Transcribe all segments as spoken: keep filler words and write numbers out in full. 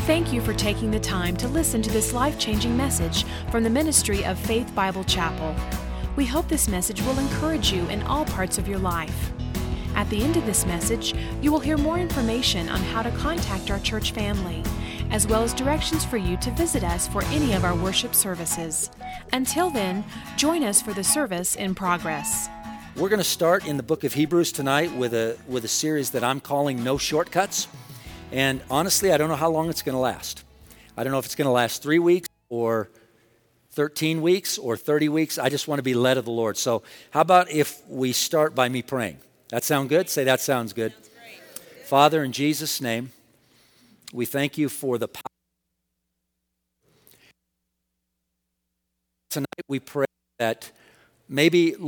Thank you for taking the time to listen to this life-changing message from the ministry of Faith Bible Chapel. We hope this message will encourage you in all parts of your life. At the end of this message, you will hear more information on how to contact our church family, as well as directions for you to visit us for any of our worship services. Until then, join us for the service in progress. We're going to start in the book of Hebrews tonight with a with a series that I'm calling No Shortcuts. And honestly, I don't know how long it's going to last. I don't know if it's going to last three weeks or thirteen weeks or thirty weeks. I just want to be led of the Lord. So how about if we start by me praying? That sound good? Say, that sounds good. Sounds great. Father, in Jesus' name, we thank you for the power. Tonight we pray that maybe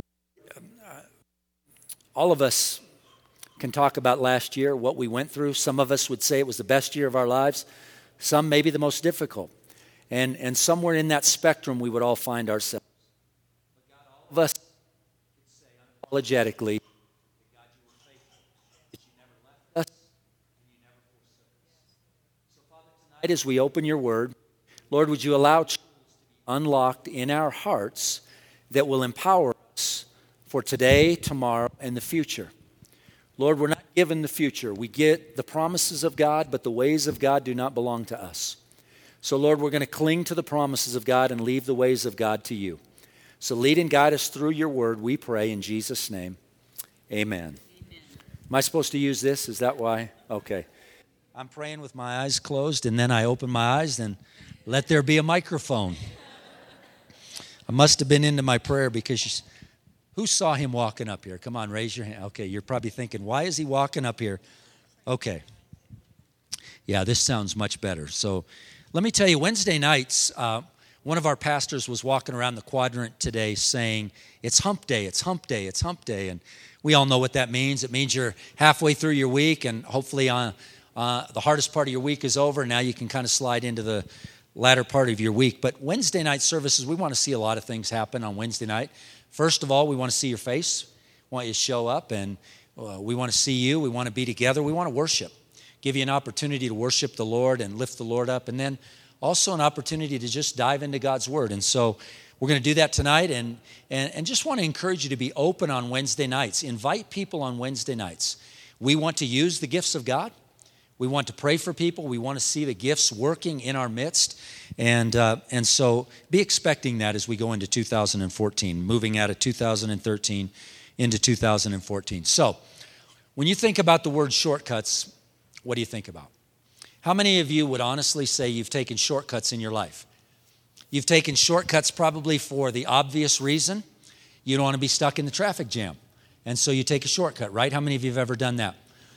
all of us can talk about last year, what we went through. Some of us would say it was the best year of our lives. Some maybe the most difficult. And and somewhere in that spectrum we would all find ourselves. But God, all of us could say unapologetically, that God, you were faithful, that you never left us, and you never forsook us. So Father, tonight as we open your word, Lord, would you allow truths to be unlocked in our hearts that will empower us for today, tomorrow, and the future. Lord, we're not given the future. We get the promises of God, but the ways of God do not belong to us. So, Lord, we're going to cling to the promises of God and leave the ways of God to you. So lead and guide us through your word, we pray in Jesus' name. Amen. Amen. Am I supposed to use this? Is that why? Okay. I'm praying with my eyes closed, and then I open my eyes and let there be a microphone. I must have been into my prayer because you... Who saw him walking up here? Come on, raise your hand. Okay, you're probably thinking, why is he walking up here? Okay. Yeah, this sounds much better. So let me tell you, Wednesday nights, uh, one of our pastors was walking around the quadrant today saying, it's hump day, it's hump day, it's hump day. And we all know what that means. It means you're halfway through your week, and hopefully uh, uh, the hardest part of your week is over. Now you can kind of slide into the latter part of your week. But Wednesday night services, we want to see a lot of things happen on Wednesday night. First of all, we want to see your face. We want you to show up, and uh, we want to see you. We want to be together. We want to worship, give you an opportunity to worship the Lord and lift the Lord up, and then also an opportunity to just dive into God's Word. And so we're going to do that tonight, and, and, and just want to encourage you to be open on Wednesday nights. Invite people on Wednesday nights. We want to use the gifts of God. We want to pray for people. We want to see the gifts working in our midst. And uh, and so be expecting that as we go into two thousand fourteen, moving out of two thousand thirteen into two thousand fourteen. So when you think about the word shortcuts, what do you think about? How many of you would honestly say you've taken shortcuts in your life? You've taken shortcuts probably for the obvious reason. You don't want to be stuck in the traffic jam. And so you take a shortcut, right? How many of you have ever done that?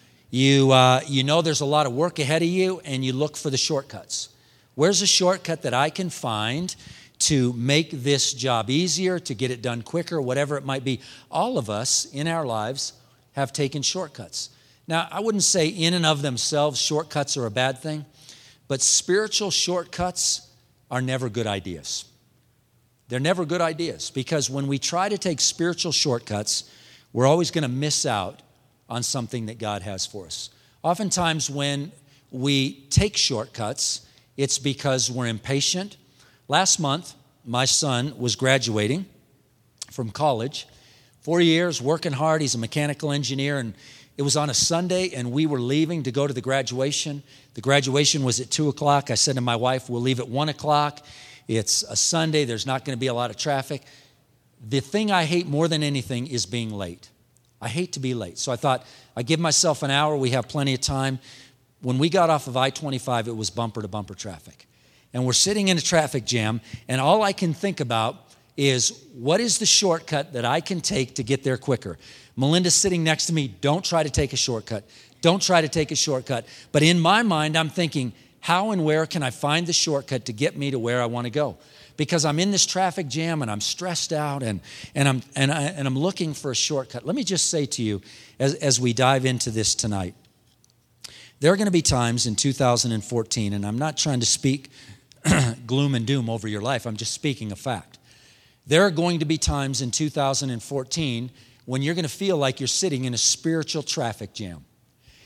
You uh, you know there's a lot of work ahead of you, and you look for the shortcuts. Where's a shortcut that I can find to make this job easier, to get it done quicker, whatever it might be? All of us in our lives have taken shortcuts. Now, I wouldn't say in and of themselves shortcuts are a bad thing, but spiritual shortcuts are never good ideas. They're never good ideas, because when we try to take spiritual shortcuts, we're always going to miss out on something that God has for us. Oftentimes when we take shortcuts, it's because we're impatient. Last month, my son was graduating from college. Four years, working hard. He's a mechanical engineer, and it was on a Sunday, and we were leaving to go to the graduation. The graduation was at two o'clock. I said to my wife, we'll leave at one o'clock. It's a Sunday. There's not going to be a lot of traffic. The thing I hate more than anything is being late. I hate to be late. So I thought, I give myself an hour. We have plenty of time. When we got off of I twenty-five, it was bumper-to-bumper traffic. And we're sitting in a traffic jam, and all I can think about is, what is the shortcut that I can take to get there quicker? Melinda's sitting next to me. Don't try to take a shortcut. Don't try to take a shortcut. But in my mind, I'm thinking, how and where can I find the shortcut to get me to where I want to go? Because I'm in this traffic jam and I'm stressed out and and I'm and I and I'm looking for a shortcut. Let me just say to you, as as we dive into this tonight, there are going to be times in two thousand fourteen, and I'm not trying to speak gloom and doom over your life. I'm just speaking a fact. There are going to be times in two thousand fourteen when you're going to feel like you're sitting in a spiritual traffic jam.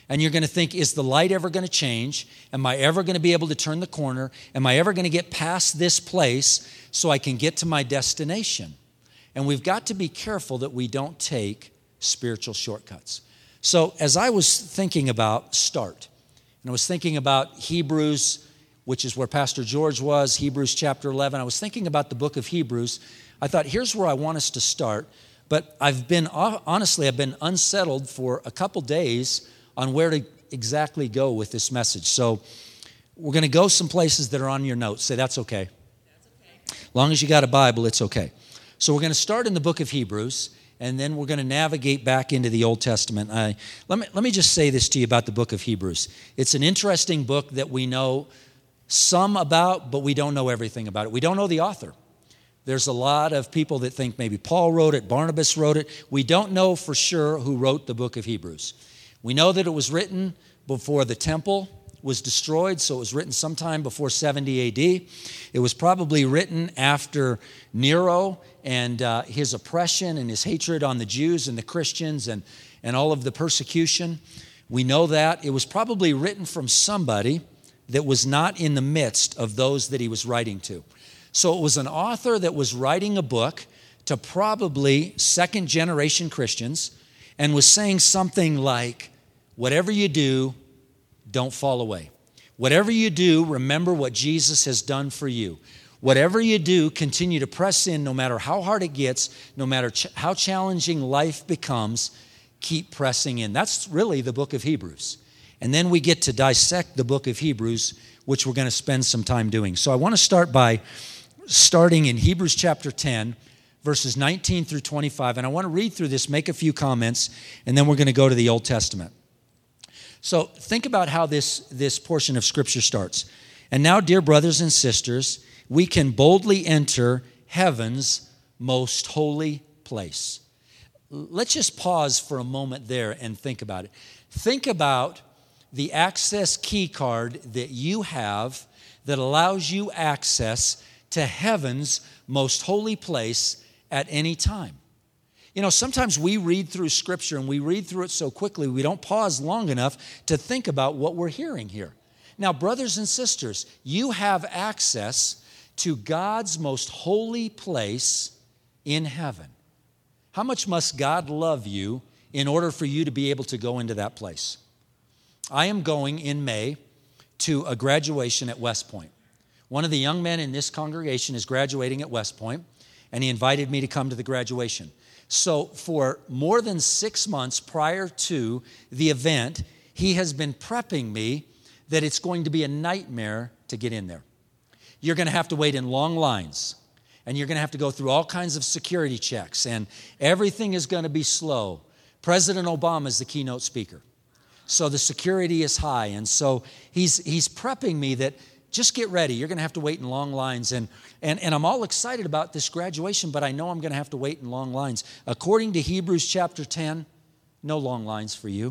And you're going to think, is the light ever going to change? Am I ever going to be able to turn the corner? Am I ever going to get past this place so I can get to my destination? And we've got to be careful that we don't take spiritual shortcuts. So as I was thinking about start, and I was thinking about Hebrews, which is where Pastor George was, Hebrews chapter eleven, I was thinking about the book of Hebrews. I thought, here's where I want us to start. But I've been, honestly, I've been unsettled for a couple days on where to exactly go with this message. So we're going to go some places that are on your notes. Say, that's okay. That's okay. As long as you got a Bible, it's okay. So we're going to start in the book of Hebrews, and then we're going to navigate back into the Old Testament. I, let me, let me just say this to you about the book of Hebrews. It's an interesting book that we know some about, but we don't know everything about it. We don't know the author. There's a lot of people that think maybe Paul wrote it, Barnabas wrote it. We don't know for sure who wrote the book of Hebrews. We know that it was written before the temple was destroyed, so it was written sometime before seventy A D. It was probably written after Nero and uh, his oppression and his hatred on the Jews and the Christians and, and all of the persecution. We know that. It was probably written from somebody that was not in the midst of those that he was writing to. So it was an author that was writing a book to probably second-generation Christians and was saying something like, whatever you do, don't fall away. Whatever you do, remember what Jesus has done for you. Whatever you do, continue to press in no matter how hard it gets, no matter ch- how challenging life becomes, keep pressing in. That's really the book of Hebrews. And then we get to dissect the book of Hebrews, which we're going to spend some time doing. So I want to start by starting in Hebrews chapter ten, verses nineteen through twenty-five. And I want to read through this, make a few comments, and then we're going to go to the Old Testament. So think about how this, this portion of Scripture starts. And now, dear brothers and sisters, we can boldly enter heaven's most holy place. Let's just pause for a moment there and think about it. Think about the access key card that you have that allows you access to heaven's most holy place at any time. You know, sometimes we read through Scripture and we read through it so quickly we don't pause long enough to think about what we're hearing here. Now, brothers and sisters, you have access to God's most holy place in heaven. How much must God love you in order for you to be able to go into that place? I am going in May to a graduation at West Point. One of the young men in this congregation is graduating at West Point, and he invited me to come to the graduation. So for more than six months prior to the event, he has been prepping me that it's going to be a nightmare to get in there. You're going to have to wait in long lines, and you're going to have to go through all kinds of security checks, and everything is going to be slow. President Obama is the keynote speaker. So the security is high, and so he's he's prepping me that just get ready. You're going to have to wait in long lines. And, and, and I'm all excited about this graduation, but I know I'm going to have to wait in long lines. According to Hebrews chapter ten, no long lines for you.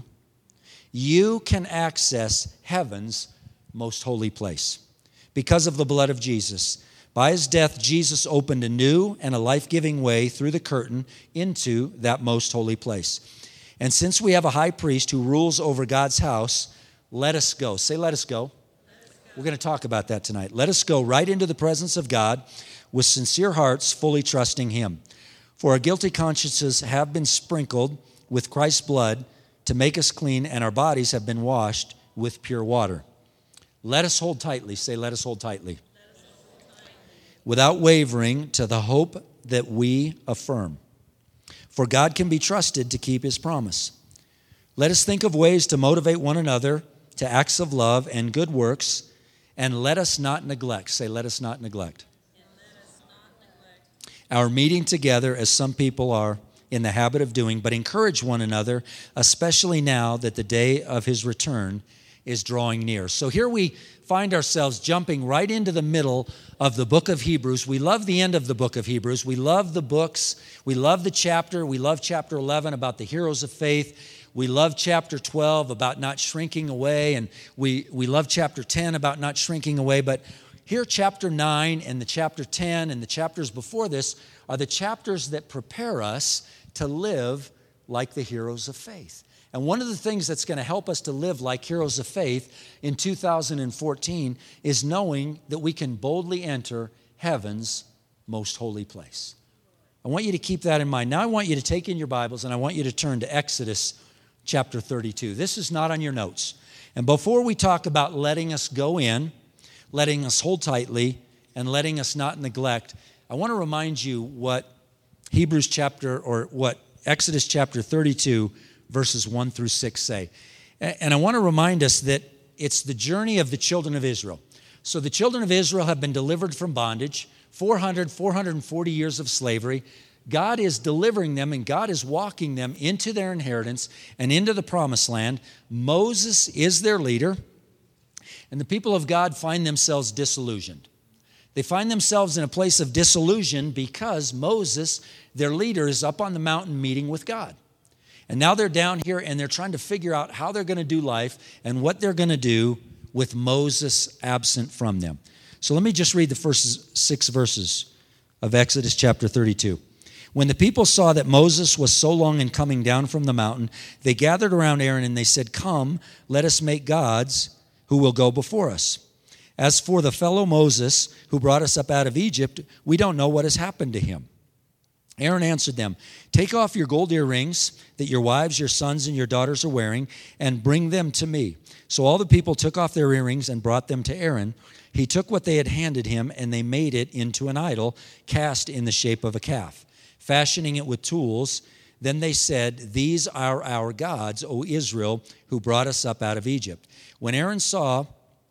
You can access heaven's most holy place because of the blood of Jesus. By his death, Jesus opened a new and a life-giving way through the curtain into that most holy place. And since we have a high priest who rules over God's house, let us go. Say, let us go. We're going to talk about that tonight. Let us go right into the presence of God with sincere hearts, fully trusting him. For our guilty consciences have been sprinkled with Christ's blood to make us clean, and our bodies have been washed with pure water. Let us hold tightly. Say, let us hold tightly. Let us hold tightly. Without wavering to the hope that we affirm. For God can be trusted to keep his promise. Let us think of ways to motivate one another to acts of love and good works, and let us not neglect. Say, let us not neglect. And let us not neglect our meeting together, as some people are in the habit of doing, but encourage one another, especially now that the day of his return is drawing near. So here we find ourselves jumping right into the middle of the book of Hebrews. We love the end of the book of Hebrews. We love the books. We love the chapter. We love chapter eleven about the heroes of faith. We love chapter twelve about not shrinking away, and we, we love chapter ten about not shrinking away. But here, chapter nine and the chapter ten and the chapters before this are the chapters that prepare us to live like the heroes of faith. And one of the things that's going to help us to live like heroes of faith in two thousand fourteen is knowing that we can boldly enter heaven's most holy place. I want you to keep that in mind. Now I want you to take in your Bibles and I want you to turn to Exodus chapter thirty-two. This is not on your notes. And before we talk about letting us go in, letting us hold tightly, and letting us not neglect, I want to remind you what Hebrews chapter, or what Exodus chapter thirty-two, verses one through six say. And I want to remind us that it's the journey of the children of Israel. So the children of Israel have been delivered from bondage, four hundred, four hundred forty years of slavery. God is delivering them and God is walking them into their inheritance and into the promised land. Moses is their leader, and the people of God find themselves disillusioned. They find themselves in a place of disillusion because Moses, their leader, is up on the mountain meeting with God. And now they're down here and they're trying to figure out how they're going to do life and what they're going to do with Moses absent from them. So let me just read the first six verses of Exodus chapter thirty-two. When the people saw that Moses was so long in coming down from the mountain, they gathered around Aaron and they said, "Come, let us make gods who will go before us. As for the fellow Moses who brought us up out of Egypt, we don't know what has happened to him." Aaron answered them, "Take off your gold earrings that your wives, your sons, and your daughters are wearing, and bring them to me." So all the people took off their earrings and brought them to Aaron. He took what they had handed him, and they made it into an idol cast in the shape of a calf, fashioning it with tools. Then they said, "These are our gods, O Israel, who brought us up out of Egypt." When Aaron saw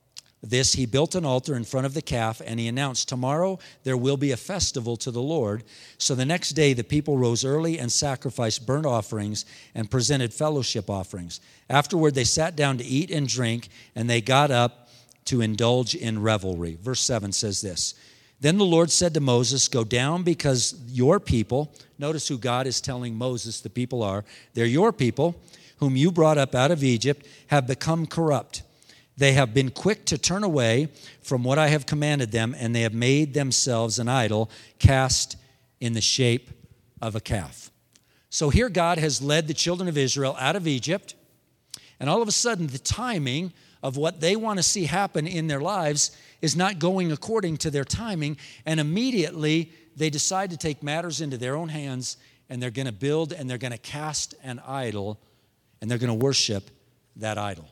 this, he built an altar in front of the calf, and he announced, "Tomorrow there will be a festival to the Lord." So the next day the people rose early and sacrificed burnt offerings and presented fellowship offerings. Afterward they sat down to eat and drink, and they got up to indulge in revelry. Verse seven says this, "Then the Lord said to Moses, go down because your people," notice who God is telling Moses the people are, "they're your people, whom you brought up out of Egypt, have become corrupt. They have been quick to turn away from what I have commanded them, and they have made themselves an idol cast in the shape of a calf." So here God has led the children of Israel out of Egypt, and all of a sudden the timing of what they want to see happen in their lives is not going according to their timing, and immediately they decide to take matters into their own hands, and they're going to build and they're going to cast an idol, and they're going to worship that idol.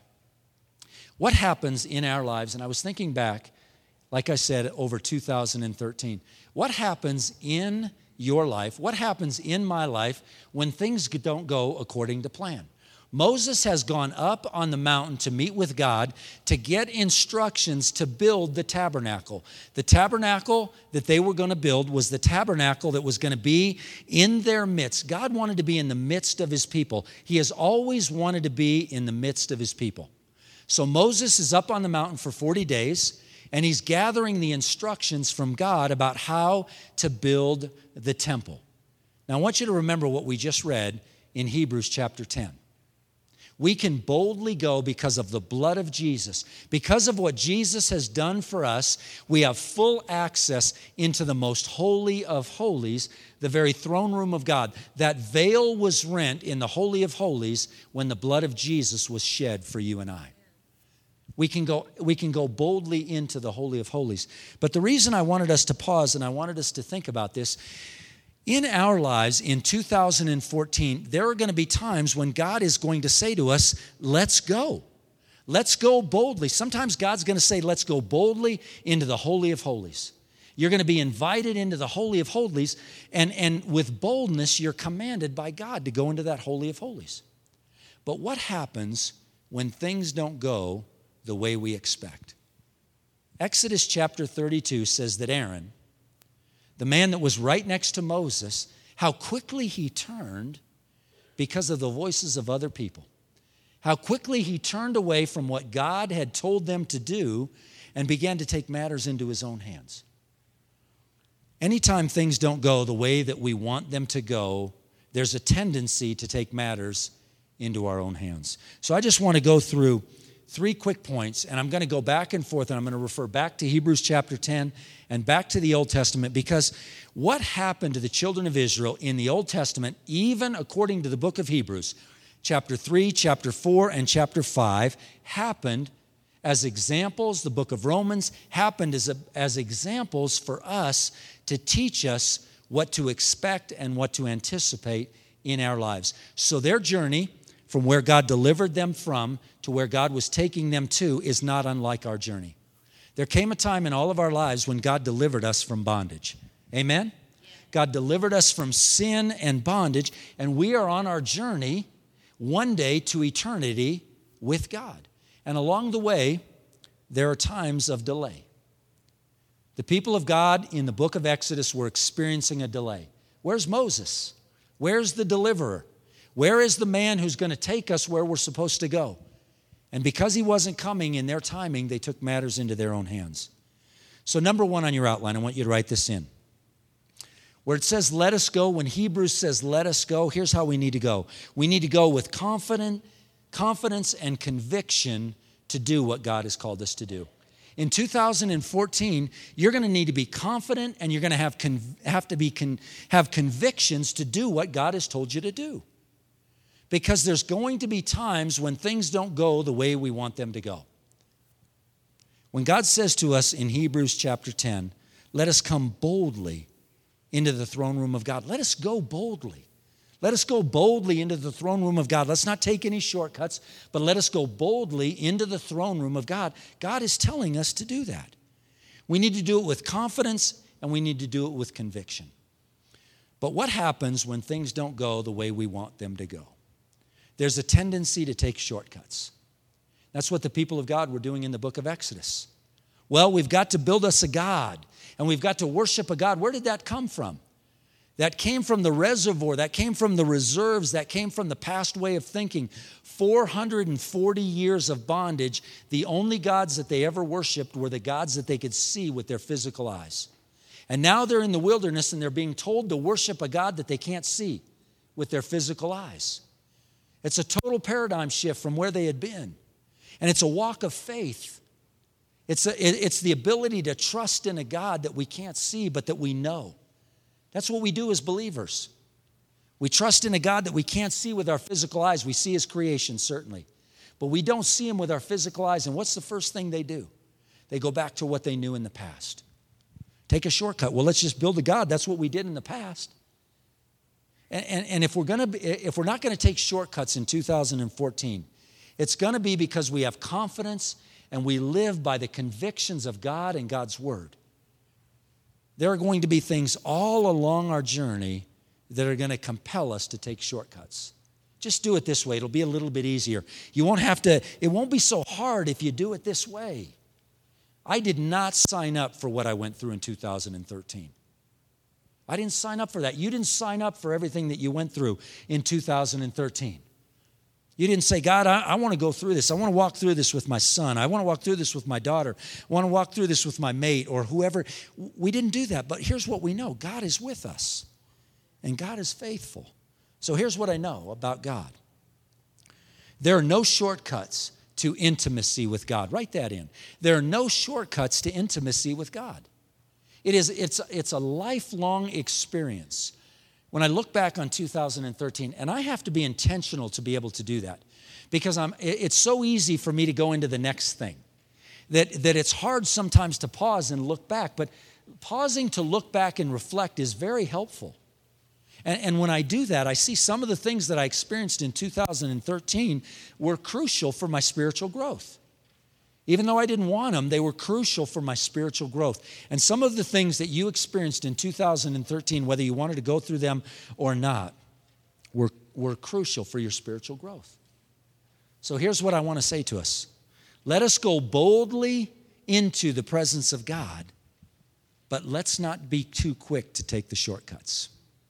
What happens in our lives, and I was thinking back, like I said, over two thousand thirteen, what happens in your life, what happens in my life when things don't go according to plan? Moses has gone up on the mountain to meet with God to get instructions to build the tabernacle. The tabernacle that they were going to build was the tabernacle that was going to be in their midst. God wanted to be in the midst of his people. He has always wanted to be in the midst of his people. So Moses is up on the mountain for forty days, and he's gathering the instructions from God about how to build the temple. Now I want you to remember what we just read in Hebrews chapter ten. We can boldly go because of the blood of Jesus. Because of what Jesus has done for us, we have full access into the most holy of holies, the very throne room of God. That veil was rent in the Holy of Holies when the blood of Jesus was shed for you and I. We can go, we can go boldly into the Holy of Holies. But the reason I wanted us to pause and I wanted us to think about this, in our lives in two thousand fourteen, there are going to be times when God is going to say to us, let's go. Let's go boldly. Sometimes God's going to say, let's go boldly into the Holy of Holies. You're going to be invited into the Holy of Holies, and, and with boldness, you're commanded by God to go into that Holy of Holies. But what happens when things don't go the way we expect? Exodus chapter thirty-two says that Aaron, the man that was right next to Moses, how quickly he turned because of the voices of other people. How quickly he turned away from what God had told them to do and began to take matters into his own hands. Anytime things don't go the way that we want them to go, there's a tendency to take matters into our own hands. So I just want to go through three quick points, and I'm going to go back and forth, and I'm going to refer back to Hebrews chapter ten and back to the Old Testament, because what happened to the children of Israel in the Old Testament, even according to the book of Hebrews, chapter three, chapter four, and chapter five happened as examples. The book of Romans happened as, a, as examples for us to teach us what to expect and what to anticipate in our lives. So their journey from where God delivered them from to where God was taking them to is not unlike our journey. There came a time in all of our lives when God delivered us from bondage. Amen? God delivered us from sin and bondage, and we are on our journey one day to eternity with God. And along the way, there are times of delay. The people of God in the book of Exodus were experiencing a delay. Where's Moses? Where's the deliverer? Where is the man who's going to take us where we're supposed to go? And because he wasn't coming in their timing, they took matters into their own hands. So number one on your outline, I want you to write this in. Where it says, let us go, when Hebrews says, let us go, here's how we need to go. We need to go with confident, confidence and conviction to do what God has called us to do. In two thousand fourteen, you're going to need to be confident and you're going to have, con- have to be con- have convictions to do what God has told you to do. Because there's going to be times when things don't go the way we want them to go. When God says to us in Hebrews chapter ten, let us come boldly into the throne room of God. Let us go boldly. Let us go boldly into the throne room of God. Let's not take any shortcuts, but let us go boldly into the throne room of God. God is telling us to do that. We need to do it with confidence and we need to do it with conviction. But what happens when things don't go the way we want them to go? There's a tendency to take shortcuts. That's what the people of God were doing in the book of Exodus. Well, we've got to build us a God, and we've got to worship a God. Where did that come from? That came from the reservoir, that came from the reserves, that came from the past way of thinking. four hundred forty years of bondage, the only gods that they ever worshiped were the gods that they could see with their physical eyes. And now they're in the wilderness and they're being told to worship a God that they can't see with their physical eyes. It's a total paradigm shift from where they had been. And it's a walk of faith. It's, a, it's the ability to trust in a God that we can't see but that we know. That's what we do as believers. We trust in a God that we can't see with our physical eyes. We see His creation, certainly. But we don't see Him with our physical eyes. And what's the first thing they do? They go back to what they knew in the past. Take a shortcut. Well, let's just build a God. That's what we did in the past. And, and, and if we're gonna be, if we're not going to take shortcuts in two thousand fourteen, it's going to be because we have confidence and we live by the convictions of God and God's Word. There are going to be things all along our journey that are going to compel us to take shortcuts. Just do it this way. It'll be a little bit easier. You won't have to, it won't be so hard if you do it this way. I did not sign up for what I went through in two thousand thirteen. I didn't sign up for that. You didn't sign up for everything that you went through in two thousand thirteen. You didn't say, God, I, I want to go through this. I want to walk through this with my son. I want to walk through this with my daughter. I want to walk through this with my mate or whoever. We didn't do that. But here's what we know. God is with us. And God is faithful. So here's what I know about God. There are no shortcuts to intimacy with God. Write that in. There are no shortcuts to intimacy with God. It is, it's, it's a lifelong experience. When I look back on two thousand thirteen, and I have to be intentional to be able to do that, because I'm, it's so easy for me to go into the next thing, that, that it's hard sometimes to pause and look back, but pausing to look back and reflect is very helpful. And, and when I do that, I see some of the things that I experienced in two thousand thirteen were crucial for my spiritual growth. Even though I didn't want them, they were crucial for my spiritual growth. And some of the things that you experienced in two thousand thirteen, whether you wanted to go through them or not, were, were crucial for your spiritual growth. So here's what I want to say to us. Let us go boldly into the presence of God, but let's not be too quick to take the shortcuts.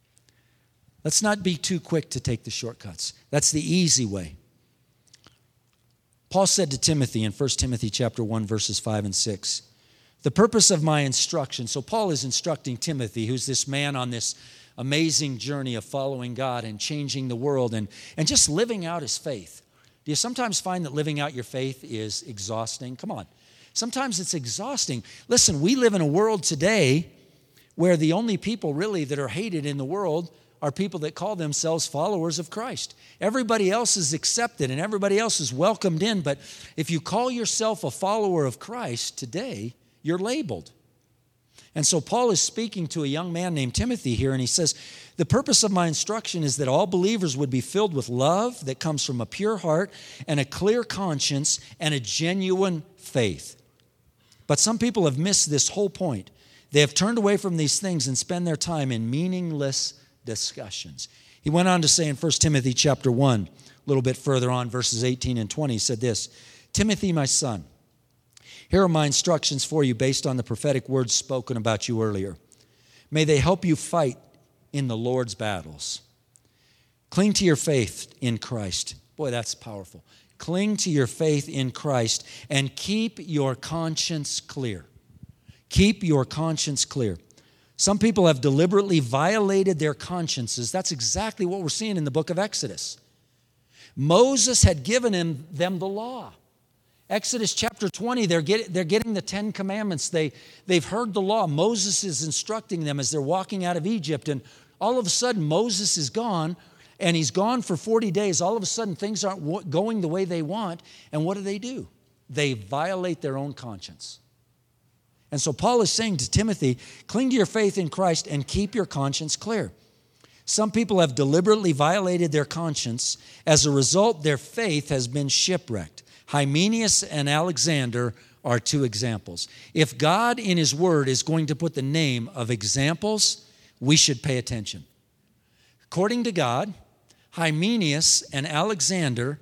Let's not be too quick to take the shortcuts. That's the easy way. Paul said to Timothy in First Timothy chapter one, verses five and six, the purpose of my instruction. So Paul is instructing Timothy, who's this man on this amazing journey of following God and changing the world and, and just living out his faith. Do you sometimes find that living out your faith is exhausting? Come on. Sometimes it's exhausting. Listen, we live in a world today where the only people really that are hated in the world are people that call themselves followers of Christ. Everybody else is accepted and everybody else is welcomed in, but if you call yourself a follower of Christ today, you're labeled. And so Paul is speaking to a young man named Timothy here, and he says, the purpose of my instruction is that all believers would be filled with love that comes from a pure heart and a clear conscience and a genuine faith. But some people have missed this whole point. They have turned away from these things and spend their time in meaningless discussions. He went on to say in First Timothy chapter one, a little bit further on, verses eighteen and twenty, he said this, Timothy, my son, here are my instructions for you based on the prophetic words spoken about you earlier. May they help you fight in the Lord's battles. Cling to your faith in Christ. Boy, that's powerful. Cling to your faith in Christ and keep your conscience clear. Keep your conscience clear. Some people have deliberately violated their consciences. That's exactly what we're seeing in the book of Exodus. Moses had given him, them the law. Exodus chapter twenty, they're, get, they're getting the Ten Commandments. They, they've heard the law. Moses is instructing them as they're walking out of Egypt. And all of a sudden, Moses is gone, and he's gone for forty days. All of a sudden, things aren't going the way they want. And what do they do? They violate their own conscience. And so Paul is saying to Timothy, cling to your faith in Christ and keep your conscience clear. Some people have deliberately violated their conscience. As a result, their faith has been shipwrecked. Hymenaeus and Alexander are two examples. If God in His Word is going to put the name of examples, we should pay attention. According to God, Hymenaeus and Alexander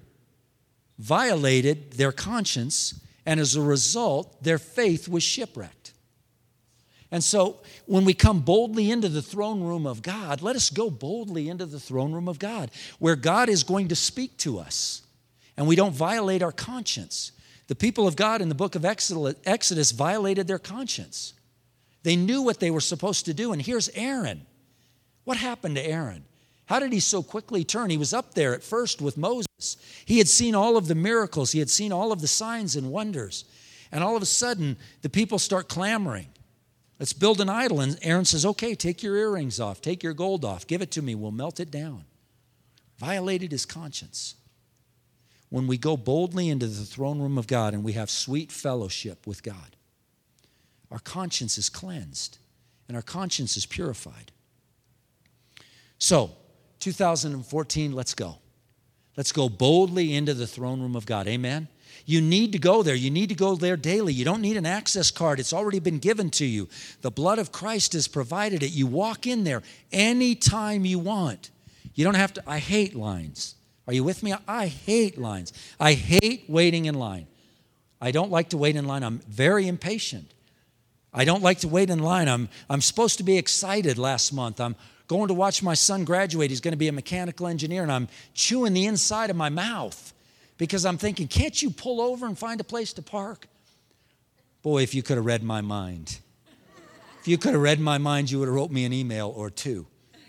violated their conscience, and as a result, their faith was shipwrecked. And so when we come boldly into the throne room of God, let us go boldly into the throne room of God, where God is going to speak to us, and we don't violate our conscience. The people of God in the book of Exodus violated their conscience. They knew what they were supposed to do, and here's Aaron. What happened to Aaron? How did he so quickly turn? He was up there at first with Moses. He had seen all of the miracles. He had seen all of the signs and wonders. And all of a sudden, the people start clamoring. Let's build an idol. And Aaron says, okay, take your earrings off. Take your gold off. Give it to me. We'll melt it down. Violated his conscience. When we go boldly into the throne room of God and we have sweet fellowship with God, our conscience is cleansed and our conscience is purified. So, two thousand fourteen, let's go. Let's go boldly into the throne room of God. Amen? You need to go there. You need to go there daily. You don't need an access card. It's already been given to you. The blood of Christ has provided it. You walk in there anytime you want. You don't have to. I hate lines. Are you with me? I hate lines. I hate waiting in line. I don't like to wait in line. I'm very impatient. I don't like to wait in line. I'm, I'm supposed to be excited last month. I'm going to watch my son graduate. He's going to be a mechanical engineer, and I'm chewing the inside of my mouth because I'm thinking, can't you pull over and find a place to park? Boy, if you could have read my mind. If you could have read my mind, you would have wrote me an email or two.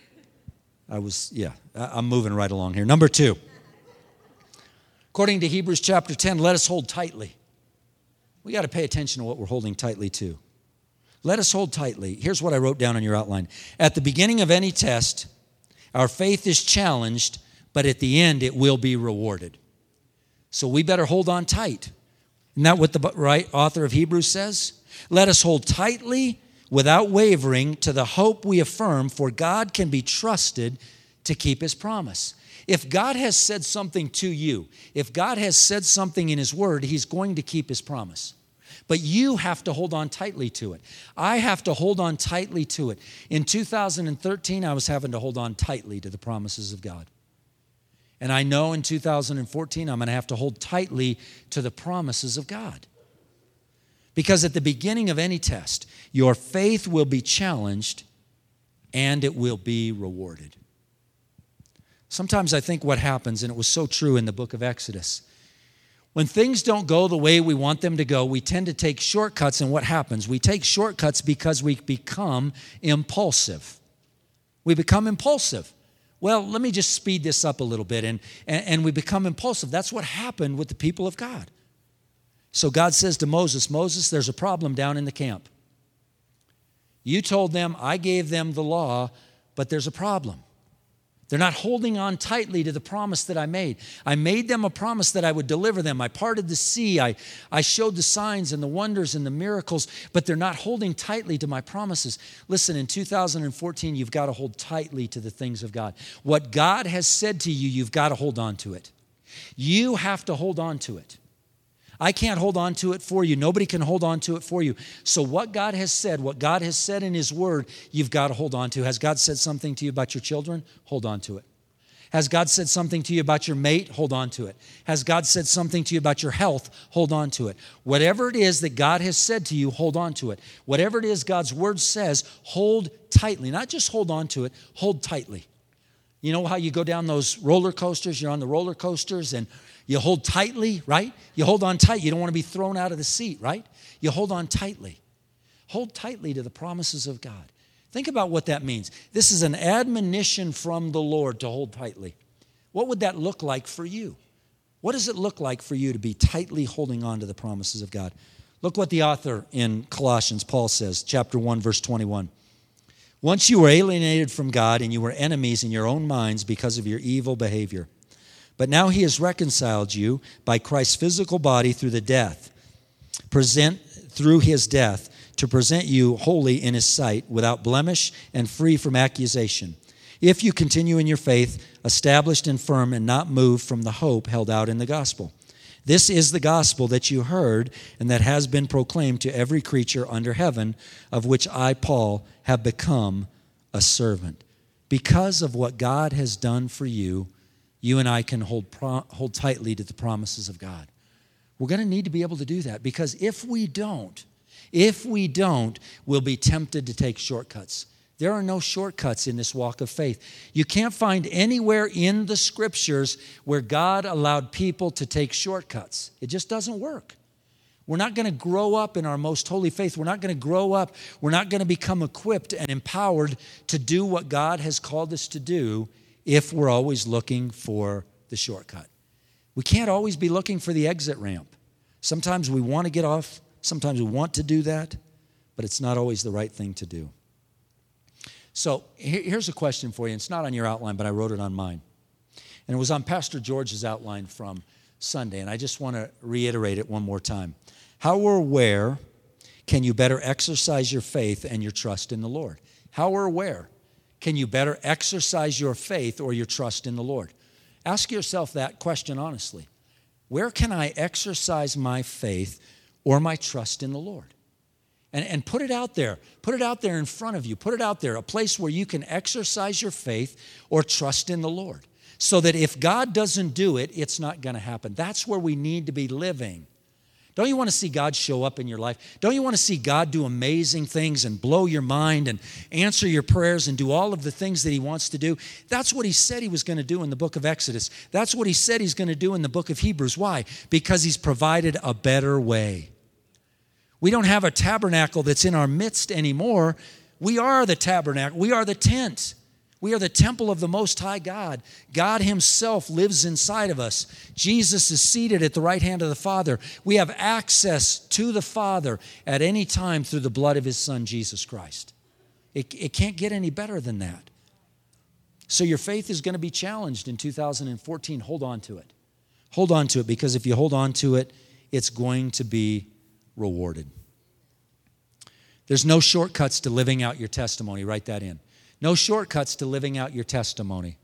I was, yeah, I'm moving right along here. Number two. According to Hebrews chapter ten, let us hold tightly. We got to pay attention to what we're holding tightly to. Let us hold tightly. Here's what I wrote down on your outline. At the beginning of any test, our faith is challenged, but at the end it will be rewarded. So we better hold on tight. Isn't that what the right author of Hebrews says? Let us hold tightly without wavering to the hope we affirm, for God can be trusted to keep His promise. If God has said something to you, if God has said something in His Word, He's going to keep His promise. But you have to hold on tightly to it. I have to hold on tightly to it. In two thousand thirteen, I was having to hold on tightly to the promises of God. And I know in two thousand fourteen, I'm going to have to hold tightly to the promises of God. Because at the beginning of any test, your faith will be challenged and it will be rewarded. Sometimes I think what happens, and it was so true in the book of Exodus, when things don't go the way we want them to go, we tend to take shortcuts, and what happens? We take shortcuts because we become impulsive. We become impulsive. Well, let me just speed this up a little bit, and, and, and we become impulsive. That's what happened with the people of God. So God says to Moses, Moses, there's a problem down in the camp. You told them, I gave them the law, but there's a problem. They're not holding on tightly to the promise that I made. I made them a promise that I would deliver them. I parted the sea. I, I showed the signs and the wonders and the miracles, but they're not holding tightly to my promises. Listen, in two thousand fourteen, you've got to hold tightly to the things of God. What God has said to you, you've got to hold on to it. You have to hold on to it. I can't hold on to it for you. Nobody can hold on to it for you. So what God has said, what God has said in His Word, you've got to hold on to. Has God said something to you about your children? Hold on to it. Has God said something to you about your mate? Hold on to it. Has God said something to you about your health? Hold on to it. Whatever it is that God has said to you, hold on to it. Whatever it is God's Word says, hold tightly. Not just hold on to it, hold tightly. You know how you go down those roller coasters? You're on the roller coasters and you hold tightly, right? You hold on tight. You don't want to be thrown out of the seat, right? You hold on tightly. Hold tightly to the promises of God. Think about what that means. This is an admonition from the Lord to hold tightly. What would that look like for you? What does it look like for you to be tightly holding on to the promises of God? Look what the author in Colossians, Paul says, chapter one, verse twenty-one. Once you were alienated from God and you were enemies in your own minds because of your evil behavior. But now He has reconciled you by Christ's physical body through the death, present through His death, to present you holy in His sight, without blemish and free from accusation. If you continue in your faith, established and firm, and not moved from the hope held out in the gospel. This is the gospel that you heard and that has been proclaimed to every creature under heaven, of which I, Paul, have become a servant. Because of what God has done for you, you and I can hold pro- hold tightly to the promises of God. We're going to need to be able to do that, because if we don't, if we don't, we'll be tempted to take shortcuts. There are no shortcuts in this walk of faith. You can't find anywhere in the Scriptures where God allowed people to take shortcuts. It just doesn't work. We're not going to grow up in our most holy faith. We're not going to grow up. We're not going to become equipped and empowered to do what God has called us to do if we're always looking for the shortcut. We can't always be looking for the exit ramp. Sometimes we want to get off. Sometimes we want to do that, but it's not always the right thing to do. So here's a question for you. It's not on your outline, but I wrote it on mine. And it was on Pastor George's outline from Sunday, and I just want to reiterate it one more time. How or where can you better exercise your faith and your trust in the Lord? How or where can you better exercise your faith or your trust in the Lord? Ask yourself that question honestly. Where can I exercise my faith or my trust in the Lord? And, and put it out there. Put it out there in front of you. Put it out there, a place where you can exercise your faith or trust in the Lord. So that if God doesn't do it, it's not going to happen. That's where we need to be living. Don't you want to see God show up in your life? Don't you want to see God do amazing things and blow your mind and answer your prayers and do all of the things that He wants to do? That's what He said He was going to do in the book of Exodus. That's what He said He's going to do in the book of Hebrews. Why? Because He's provided a better way. We don't have a tabernacle that's in our midst anymore. We are the tabernacle. We are the tent. We are the temple of the Most High God. God Himself lives inside of us. Jesus is seated at the right hand of the Father. We have access to the Father at any time through the blood of His Son, Jesus Christ. It, it can't get any better than that. So your faith is going to be challenged in two thousand fourteen. Hold on to it. Hold on to it, because if you hold on to it, it's going to be rewarded. There's no shortcuts to living out your testimony. Write that in. No shortcuts to living out your testimony.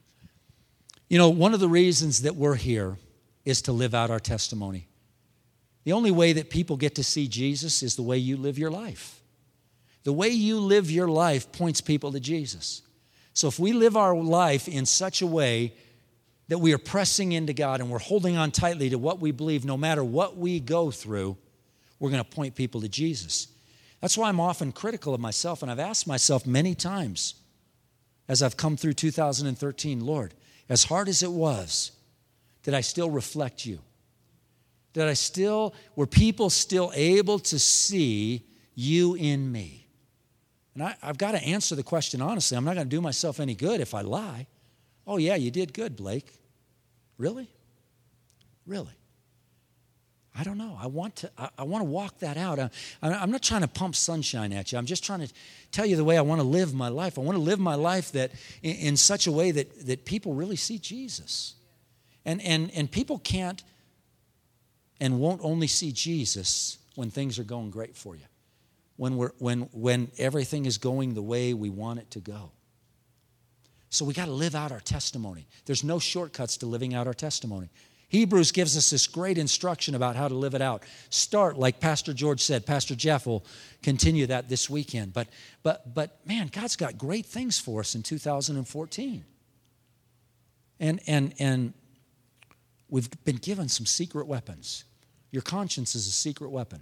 You know, one of the reasons that we're here is to live out our testimony. The only way that people get to see Jesus is the way you live your life. The way you live your life points people to Jesus. So if we live our life in such a way that we are pressing into God and we're holding on tightly to what we believe, no matter what we go through, we're going to point people to Jesus. That's why I'm often critical of myself, and I've asked myself many times as I've come through two thousand thirteen, Lord, as hard as it was, did I still reflect You? Did I still, were people still able to see You in me? And I, I've got to answer the question honestly. I'm not going to do myself any good if I lie. Oh yeah, you did good, Blake. Really? Really? I don't know. I want to I, I want to walk that out. I, I'm not trying to pump sunshine at you. I'm just trying to tell you the way I want to live my life. I want to live my life that in, in such a way that, that people really see Jesus. And, and, and people can't and won't only see Jesus when things are going great for you. When, we're, when, when everything is going the way we want it to go. So we got to live out our testimony. There's no shortcuts to living out our testimony. Hebrews gives us this great instruction about how to live it out. Start, like Pastor George said. Pastor Jeff will continue that this weekend. But, but, but man, God's got great things for us in two thousand fourteen. And, and, and we've been given some secret weapons. Your conscience is a secret weapon.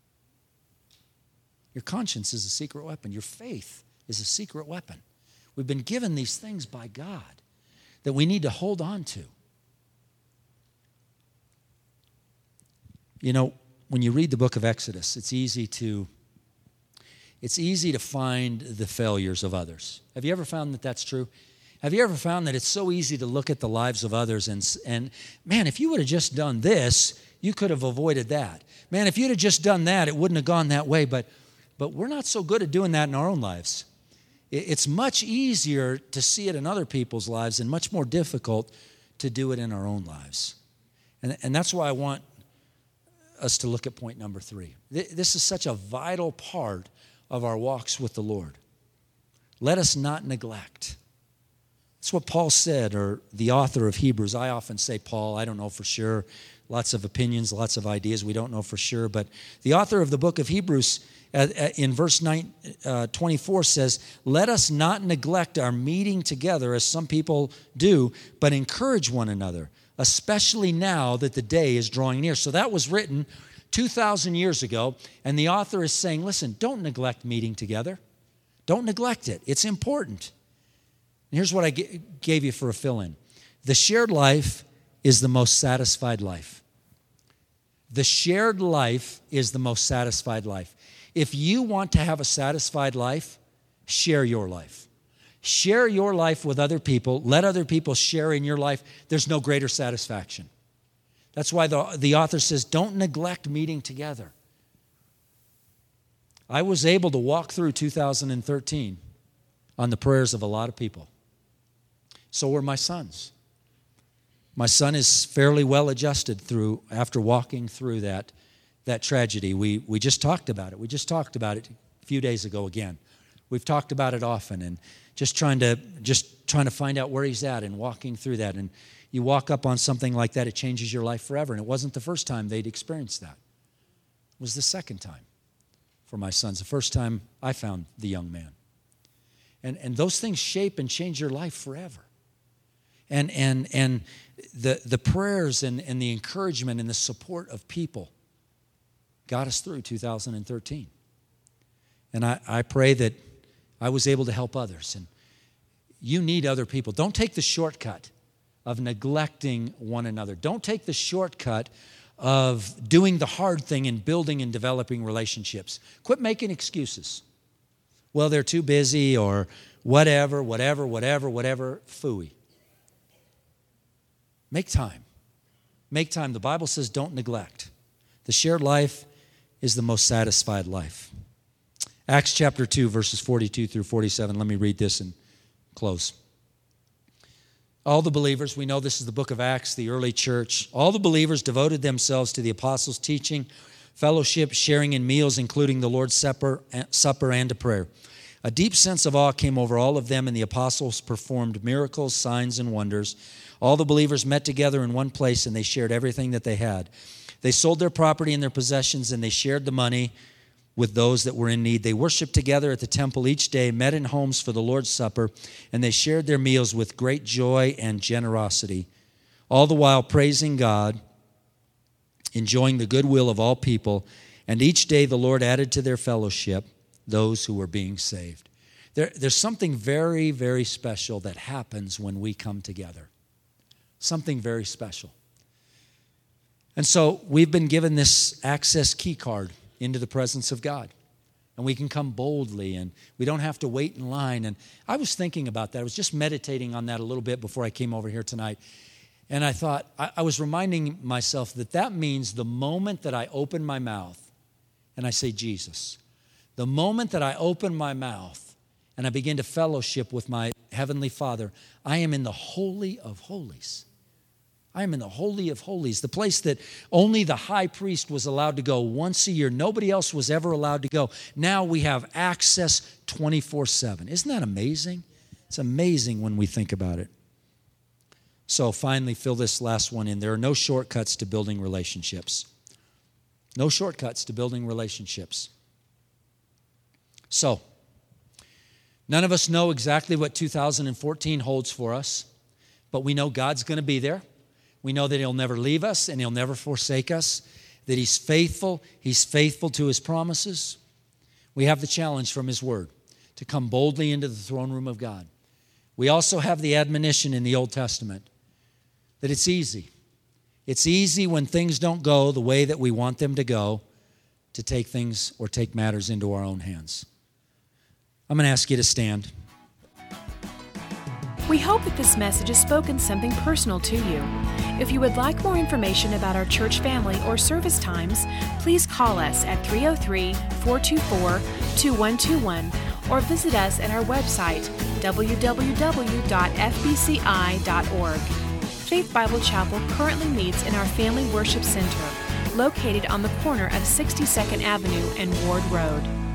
Your conscience is a secret weapon. Your faith is a secret weapon. We've been given these things by God that we need to hold on to. You know, when you read the book of Exodus, it's easy to it's easy to find the failures of others. Have you ever found that that's true? Have you ever found that it's so easy to look at the lives of others and, and man, if you would have just done this, you could have avoided that. Man, if you'd have just done that, it wouldn't have gone that way. But, but we're not so good at doing that in our own lives. It's much easier to see it in other people's lives and much more difficult to do it in our own lives. And, and that's why I want us to look at point number three. This is such a vital part of our walks with the Lord. Let us not neglect. That's what Paul said, or the author of Hebrews. I often say Paul, I don't know for sure. Lots of opinions, lots of ideas, we don't know for sure. But the author of the book of Hebrews in verse nine, uh, twenty-four says, let us not neglect our meeting together as some people do, but encourage one another, especially now that the day is drawing near. So that was written two thousand years ago, and the author is saying, listen, don't neglect meeting together. Don't neglect it. It's important. And here's what I g- gave you for a fill-in. The shared life is the most satisfied life. The shared life is the most satisfied life. If you want to have a satisfied life, share your life. Share your life with other people. Let other people share in your life. There's no greater satisfaction. That's why the, the author says, don't neglect meeting together. I was able to walk through two thousand thirteen on the prayers of a lot of people. So were my sons. My son is fairly well adjusted through after walking through that, that tragedy. We, we just talked about it. We just talked about it a few days ago again. We've talked about it often, and just trying to just trying to find out where he's at and walking through that. And you walk up on something like that, it changes your life forever. And it wasn't the first time they'd experienced that. It was the second time for my sons. The first time I found the young man. And and those things shape and change your life forever. And and and the the prayers and, and the encouragement and the support of people got us through two thousand thirteen. And I, I pray that I was able to help others. And you need other people. Don't take the shortcut of neglecting one another. Don't take the shortcut of doing the hard thing in building and developing relationships. Quit making excuses. Well, they're too busy or whatever, whatever, whatever, whatever. Phooey. Make time. Make time. The Bible says don't neglect. The shared life is the most satisfied life. Acts chapter two, verses forty-two through forty-seven. Let me read this and close. All the believers, we know this is the book of Acts, the early church. All the believers devoted themselves to the apostles' teaching, fellowship, sharing in meals, including the Lord's Supper, supper and to prayer. A deep sense of awe came over all of them, and the apostles performed miracles, signs, and wonders. All the believers met together in one place, and they shared everything that they had. They sold their property and their possessions, and they shared the money with those that were in need. They worshiped together at the temple each day, met in homes for the Lord's Supper, and they shared their meals with great joy and generosity, all the while praising God, enjoying the goodwill of all people, and each day the Lord added to their fellowship those who were being saved. There, there's something very, very special that happens when we come together. Something very special. And so we've been given this access key card into the presence of God. And we can come boldly, and we don't have to wait in line. And I was thinking about that. I was just meditating on that a little bit before I came over here tonight. And I thought, I, I was reminding myself that that means the moment that I open my mouth and I say, Jesus, the moment that I open my mouth and I begin to fellowship with my Heavenly Father, I am in the Holy of Holies. I am in the Holy of Holies, the place that only the high priest was allowed to go once a year. Nobody else was ever allowed to go. Now we have access twenty-four seven. Isn't that amazing? It's amazing when we think about it. So finally, fill this last one in. There are no shortcuts to building relationships. No shortcuts to building relationships. So, none of us know exactly what two thousand fourteen holds for us, but we know God's going to be there. We know that He'll never leave us and He'll never forsake us, that He's faithful. He's faithful to His promises. We have the challenge from His Word to come boldly into the throne room of God. We also have the admonition in the Old Testament that it's easy. It's easy when things don't go the way that we want them to go to take things or take matters into our own hands. I'm going to ask you to stand. We hope that this message has spoken something personal to you. If you would like more information about our church family or service times, please call us at three oh three, four two four, two one two one or visit us at our website, w w w dot f b c i dot org. Faith Bible Chapel currently meets in our Family Worship Center, located on the corner of sixty-second Avenue and Ward Road.